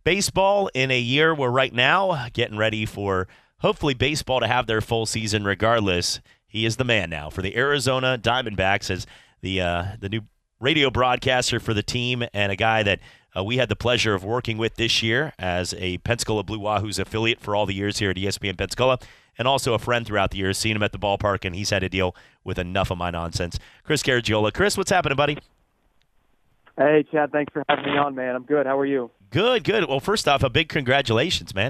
baseball in a year where right now getting ready for hopefully baseball to have their full season regardless. He is the man now for the Arizona Diamondbacks as the new radio broadcaster for the team and a guy that we had the pleasure of working with this year as a Pensacola Blue Wahoos affiliate for all the years here at ESPN Pensacola, and also a friend throughout the years, seeing him at the ballpark, and he's had to deal with enough of my nonsense. Chris Garagiola. Chris, what's happening, buddy? Hey, Chad, thanks for having me on, man. I'm good. How are you? Good. Well, first off, a big congratulations, man.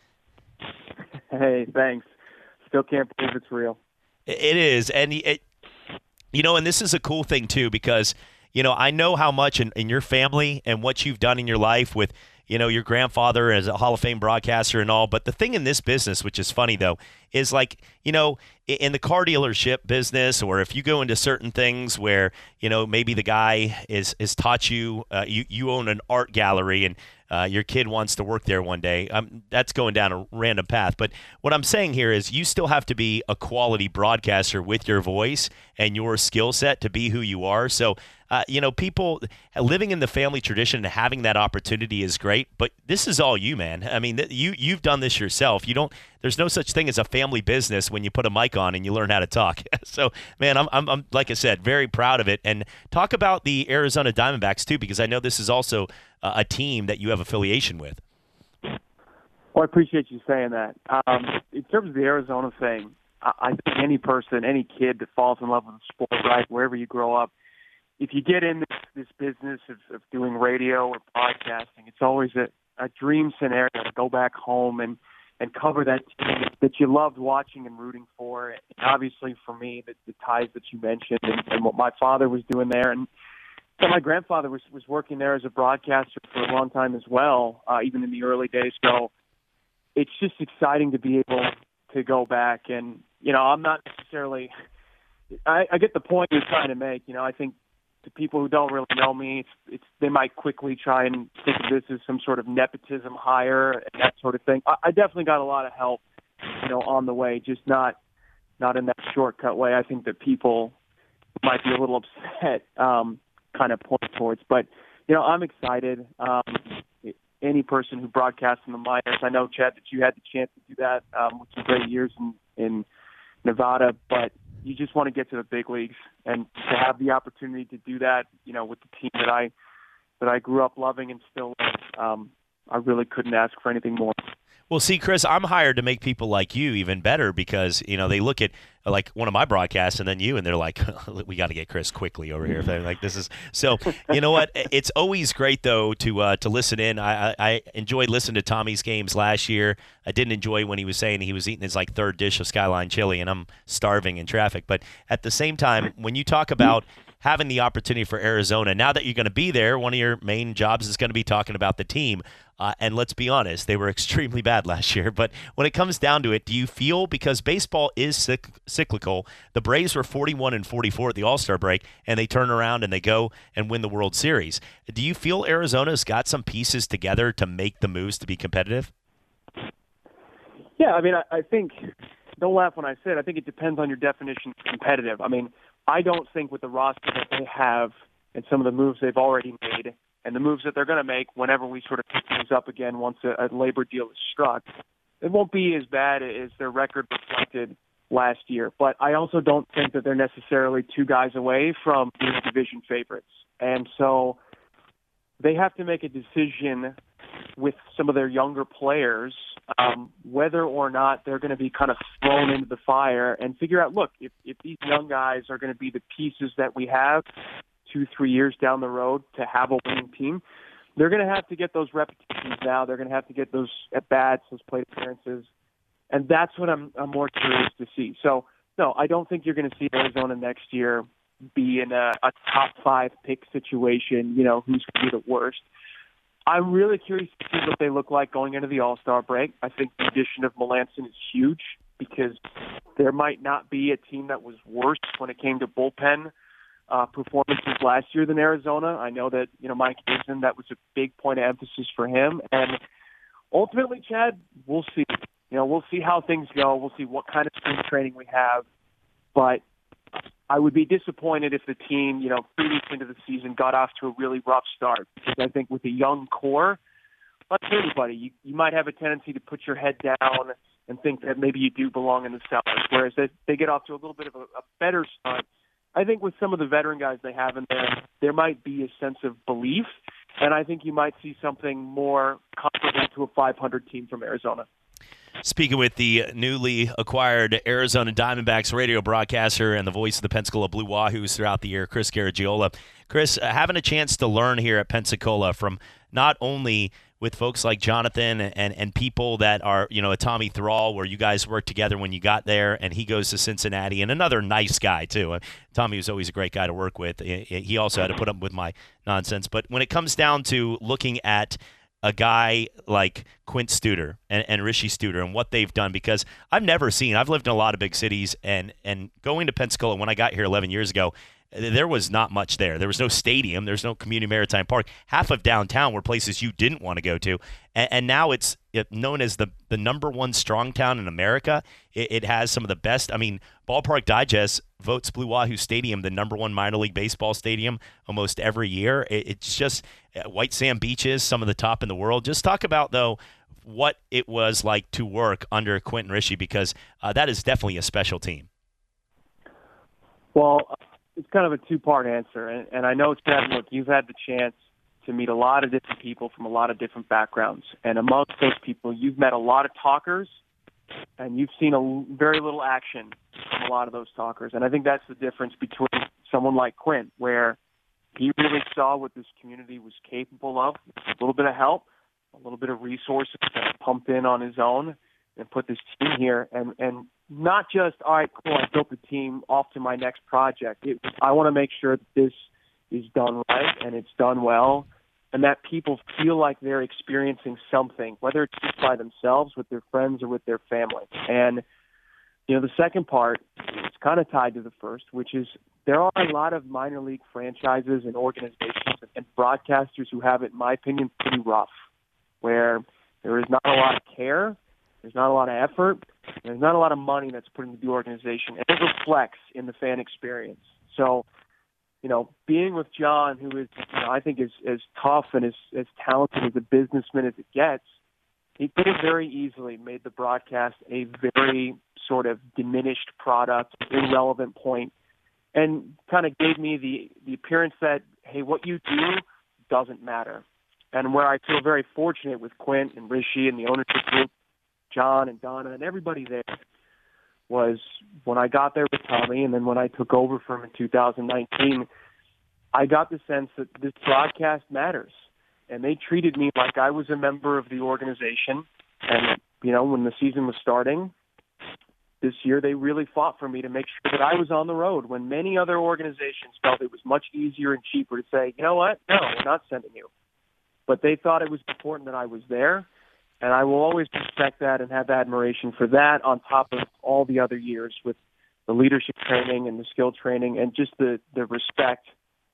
Hey, thanks. Still can't believe it's real. It is, and and this is a cool thing, too, because I know how much in your family and what you've done in your life with, your grandfather as a Hall of Fame broadcaster and all. But the thing in this business, which is funny, though, is like, in the car dealership business, or if you go into certain things where, maybe the guy is taught you, you own an art gallery and your kid wants to work there one day. That's going down a random path. But what I'm saying here is you still have to be a quality broadcaster with your voice and your skill set to be who you are. So, people living in the family tradition and having that opportunity is great. But this is all you, man. I mean, you've done this yourself. There's no such thing as a family business when you put a mic on and you learn how to talk. So, man, I'm like I said, very proud of it. And talk about the Arizona Diamondbacks too, because I know this is also a team that you have affiliation with. Well, I appreciate you saying that. In terms of the Arizona thing, I think any person, any kid that falls in love with the sport, right, wherever you grow up, if you get in this business of doing radio or broadcasting, it's always a dream scenario to go back home and cover that team that you loved watching and rooting for. And obviously for me, the ties that you mentioned and what my father was doing there. And so my grandfather was working there as a broadcaster for a long time as well, even in the early days. So it's just exciting to be able to go back. And, I'm not necessarily – I get the point you're trying to make. I think to people who don't really know me, they might quickly try and think of this as some sort of nepotism hire and that sort of thing. I definitely got a lot of help, on the way, just not in that shortcut way. I think that people might be a little upset, kind of point towards. But, I'm excited. Any person who broadcasts in the minors, I know, Chad, that you had the chance to do that with some great years in Nevada, but you just want to get to the big leagues, and to have the opportunity to do that, with the team that I grew up loving and still love, I really couldn't ask for anything more. Well, see, Chris, I'm hired to make people like you even better because, they look at like one of my broadcasts and then you, and they're like, we got to get Chris quickly over here. Like this is so, you know what? It's always great though to listen in. I enjoyed listening to Tommy's games last year. I didn't enjoy when he was saying he was eating his like third dish of Skyline chili and I'm starving in traffic. But at the same time, when you talk about having the opportunity for Arizona, now that you're going to be there, one of your main jobs is going to be talking about the team. And let's be honest, they were extremely bad last year. But when it comes down to it, do you feel, because baseball is cyclical, the Braves were 41-44 at the All-Star break, and they turn around and they go and win the World Series. Do you feel Arizona's got some pieces together to make the moves to be competitive? Yeah, I mean, I think, don't laugh when I say it, I think it depends on your definition of competitive. I mean, I don't think with the roster that they have and some of the moves they've already made and the moves that they're going to make whenever we sort of pick things up again once a labor deal is struck, it won't be as bad as their record reflected last year. But I also don't think that they're necessarily two guys away from being division favorites. And so they have to make a decision with some of their younger players, whether or not they're going to be kind of thrown into the fire and figure out, look, if these young guys are going to be the pieces that we have 2-3 years down the road to have a winning team, they're going to have to get those repetitions now. They're going to have to get those at-bats, those plate appearances. And that's what I'm more curious to see. So, no, I don't think you're going to see Arizona next year be in a top 5 pick situation, who's going to be the worst. I'm really curious to see what they look like going into the All-Star break. I think the addition of Melanson is huge because there might not be a team that was worse when it came to bullpen performances last year than Arizona. I know that, Mike Gibson, that was a big point of emphasis for him. And ultimately, Chad, we'll see. We'll see how things go. We'll see what kind of spring training we have. But I would be disappointed if the team, 3 weeks into the season, got off to a really rough start. Because I think with a young core, like everybody, you might have a tendency to put your head down and think that maybe you do belong in the South, whereas they get off to a little bit of a better start. I think with some of the veteran guys they have in there might be a sense of belief, and I think you might see something more comparable to a 500 team from Arizona. Speaking with the newly acquired Arizona Diamondbacks radio broadcaster and the voice of the Pensacola Blue Wahoos throughout the year, Chris Garagiola. Chris, having a chance to learn here at Pensacola from not only with folks like Jonathan and people that are, a Tommy Thrall, where you guys worked together when you got there, and he goes to Cincinnati, and another nice guy, too. Tommy was always a great guy to work with. He also had to put up with my nonsense. But when it comes down to looking at a guy like Quint Studer and Rishi Studer and what they've done, because I've lived in a lot of big cities, and going to Pensacola when I got here 11 years ago, there was not much there. There was no stadium. There's no community maritime park. Half of downtown were places you didn't want to go to. And now it's known as the number one strong town in America. It has some of the best. I mean, Ballpark Digest votes Blue Wahoo Stadium the number one minor league baseball stadium almost every year. It's just White Sand Beaches, some of the top in the world. Just talk about, though, what it was like to work under Quint and Rishi, because that is definitely a special team. Well, it's kind of a two-part answer, and I know, Chad, look, you've had the chance to meet a lot of different people from a lot of different backgrounds, and amongst those people, you've met a lot of talkers, and you've seen very little action from a lot of those talkers, and I think that's the difference between someone like Quint, where he really saw what this community was capable of, a little bit of help, a little bit of resources that he pumped in on his own, and put this team here, and not just, all right, cool, I built the team, off to my next project. I want to make sure that this is done right and it's done well, and that people feel like they're experiencing something, whether it's just by themselves, with their friends, or with their family. And, the second part is kind of tied to the first, which is there are a lot of minor league franchises and organizations and broadcasters who have it, in my opinion, pretty rough, where there is not a lot of care, there's not a lot of effort, there's not a lot of money that's put into the organization, and it reflects in the fan experience. So, being with John, who is, I think, is as tough and as talented as a businessman as it gets, he could have very easily made the broadcast a very sort of diminished product, irrelevant point, and kind of gave me the appearance that, hey, what you do doesn't matter. And where I feel very fortunate with Quint and Rishi and the ownership group, John and Donna and everybody there, was when I got there with Tommy, and then when I took over for him in 2019, I got the sense that this broadcast matters. And they treated me like I was a member of the organization. And, when the season was starting this year, they really fought for me to make sure that I was on the road, when many other organizations felt it was much easier and cheaper to say, you know what, no, we're not sending you. But they thought it was important that I was there. And I will always respect that and have admiration for that, on top of all the other years with the leadership training and the skill training and just the respect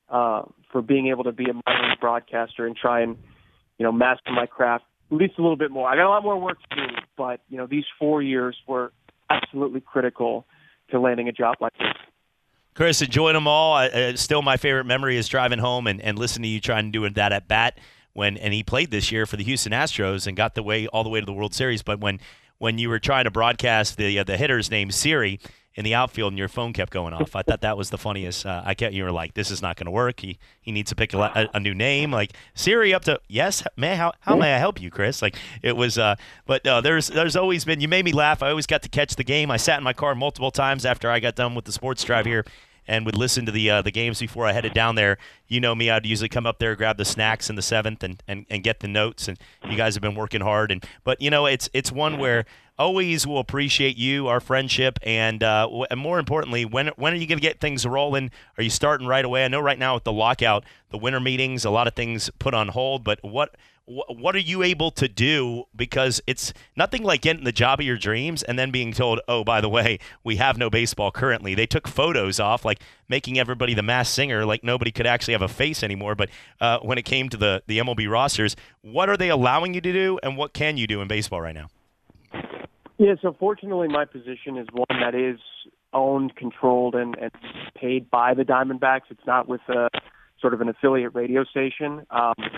for being able to be a minor league broadcaster and try and, master my craft at least a little bit more. I got a lot more work to do, but, these 4 years were absolutely critical to landing a job like this. Chris, enjoyed them all. Still, my favorite memory is driving home and listening to you trying to do that at bat. And he played this year for the Houston Astros and got all the way to the World Series. But when you were trying to broadcast the hitter's name, Siri, in the outfield, and your phone kept going off, I thought that was the funniest. You were like, this is not going to work. He needs to pick a new name. Like, Siri up to, yes, how may I help you, Chris? Like, it was, but no, there's always been, you made me laugh. I always got to catch the game. I sat in my car multiple times after I got done with the sports drive here and would listen to the games before I headed down there. You know me, I'd usually come up there, grab the snacks in the seventh, and get the notes. And you guys have been working hard. But it's one where always will appreciate you, our friendship, and more importantly, when are you going to get things rolling? Are you starting right away? I know right now with the lockout, the winter meetings, a lot of things put on hold. But what are you able to do? Because it's nothing like getting the job of your dreams and then being told, oh, by the way, we have no baseball currently. They took photos off, like making everybody the Masked Singer, like nobody could actually have a face anymore. But when it came to the MLB rosters, what are they allowing you to do, and what can you do in baseball right now? Yeah, so fortunately my position is one that is owned, controlled, and paid by the Diamondbacks. It's not with sort of an affiliate radio station.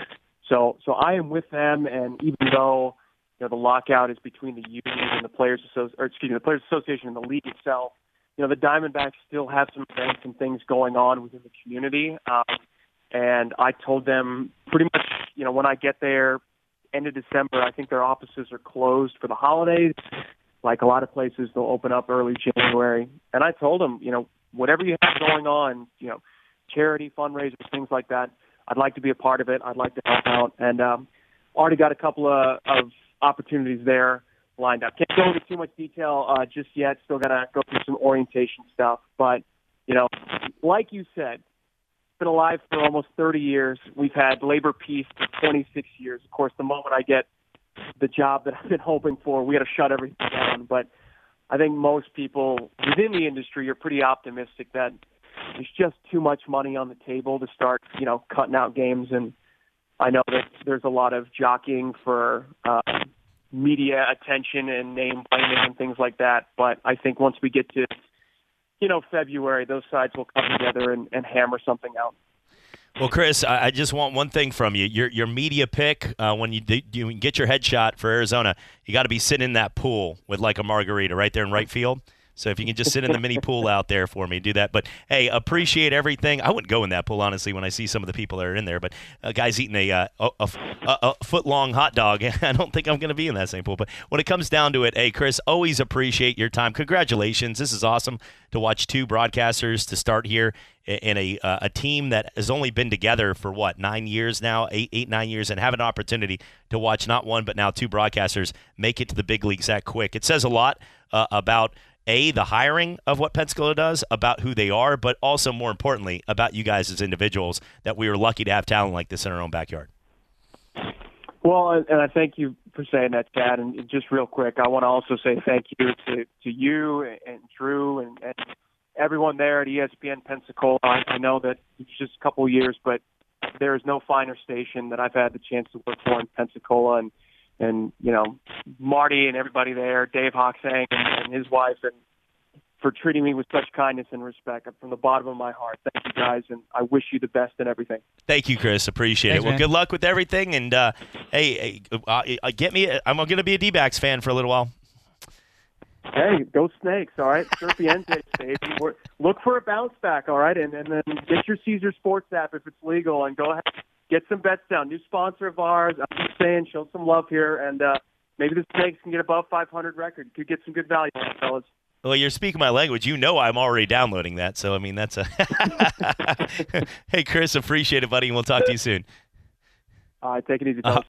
So I am with them, and even though the lockout is between the union and the the Players Association and the league itself, the Diamondbacks still have some events and things going on within the community. And I told them pretty much, when I get there, end of December, I think their offices are closed for the holidays. Like a lot of places, they'll open up early January. And I told them, whatever you have going on, charity fundraisers, things like that, I'd like to be a part of it. I'd like to help out. And already got a couple of opportunities there lined up. Can't go into too much detail just yet. Still got to go through some orientation stuff. But, like you said, been alive for almost 30 years. We've had labor peace for 26 years. Of course, the moment I get the job that I've been hoping for, we got to shut everything down. But I think most people within the industry are pretty optimistic that there's just too much money on the table to start, cutting out games. And I know that there's a lot of jockeying for media attention and name blaming and things like that. But I think once we get to February, those sides will come together and hammer something out. Well, Chris, I just want one thing from you. Your media pick, when you get your headshot for Arizona, you got to be sitting in that pool with like a margarita right there in right field. So if you can just sit in the mini pool out there for me, do that. But, hey, appreciate everything. I wouldn't go in that pool, honestly, when I see some of the people that are in there. But a guy's eating a foot-long hot dog. I don't think I'm going to be in that same pool. But when it comes down to it, hey, Chris, always appreciate your time. Congratulations. This is awesome to watch two broadcasters to start here in a team that has only been together for, 9 years now, 9 years, and have an opportunity to watch not one but now two broadcasters make it to the big leagues that quick. It says a lot about – the hiring of what Pensacola does, about who they are, but also, more importantly, about you guys as individuals, that we are lucky to have talent like this in our own backyard. Well, and I thank you for saying that, Chad. And just real quick, I want to also say thank you to you and Drew and everyone there at ESPN Pensacola. I know that it's just a couple of years, but there is no finer station that I've had the chance to work for in Pensacola. And Marty and everybody there, Dave Hoxang and his wife, and for treating me with such kindness and respect from the bottom of my heart. Thank you, guys, and I wish you the best in everything. Thank you, Chris. Appreciate it. Well, good luck with everything, and get me. I'm going to be a D-backs fan for a little while. Hey, go Snakes, all right? Serpiente, baby. Look for a bounce back, all right? And then get your Caesar Sports app if it's legal, and go ahead. Get some bets down. New sponsor of ours. I'm just saying, show some love here, and maybe the Snakes can get above 500 record. Could get some good value on it, fellas. Well, you're speaking my language. I'm already downloading that. So, that's a – Hey, Chris, appreciate it, buddy, and we'll talk to you soon. All right, take it easy, fellas.